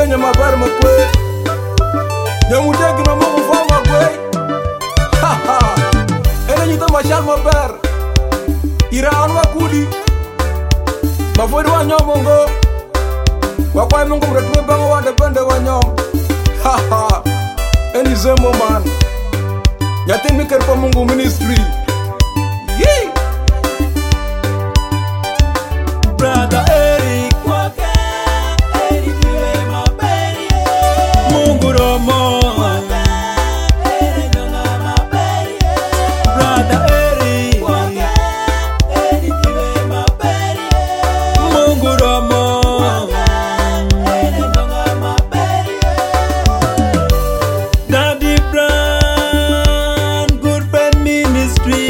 Kenya mabar makwe Nyamutegi na mungu fama kwe Ene nyita mashal mabar Iraan wakudi Mafodi wa nyomongo Wakwai mungu mretume bango wande bende wa nyom Eni zembo man Nyatin miker pa mungu ministry Yee Brother Eric Waka, Eric Lema Berie, Mungu Romo Waka, Eric Lema Berie, Brother Eric Waka, Eric Lema Berie, Mungu Romo Waka, Eric Lema Berie, Daddy Brand, Good Friend Ministry.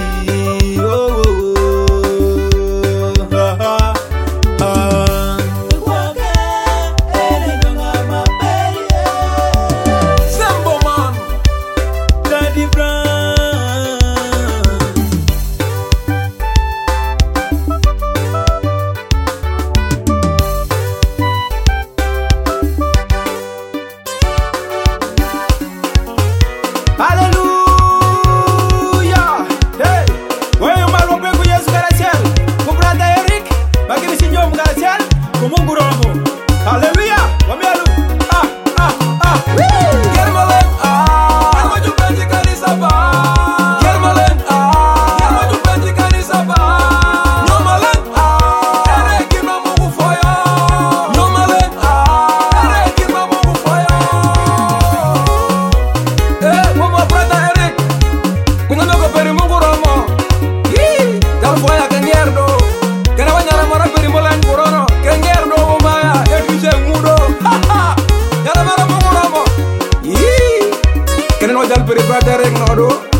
Mungu Romo, haleluya, wamialu, Germalen, Germa jupenzi kanisa ba Germalen, Germa jupenzi kanisa ba Nomalen, ere kirma mungu foyo Nomalen, ere kirma mungu foyo Mama brother Eric Kungano ko peri mungu Romo Jal foya kengerdo Kena wanyara mara peri molan kurono Kengerdo umaya, edwise ngudo Yara mara mungu Romo Kenen wajal peri brother Eric nodo